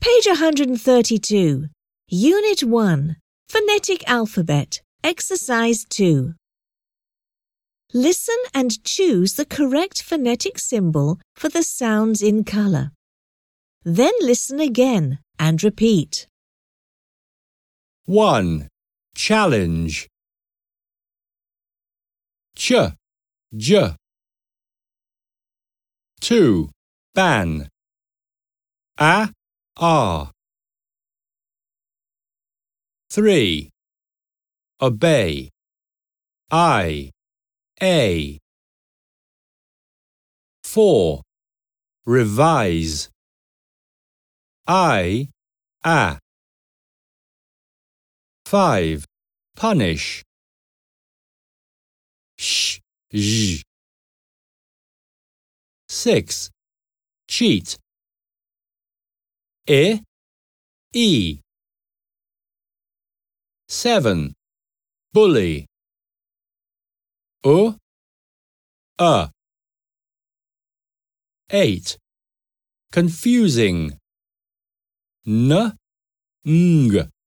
Page 132. Unit 1. Phonetic Alphabet. Exercise 2. Listen and choose the correct phonetic symbol for the sounds in colour. Then listen again and repeat. 1. Challenge. Ch, j. 2. Ban. A, r. 3. Obey. I, a. 4. Revise. I, a. 5. Punish. Sh, zh. 6. Cheat. I, e. 7. Bully. U, a. 8. Confusing. N, ng.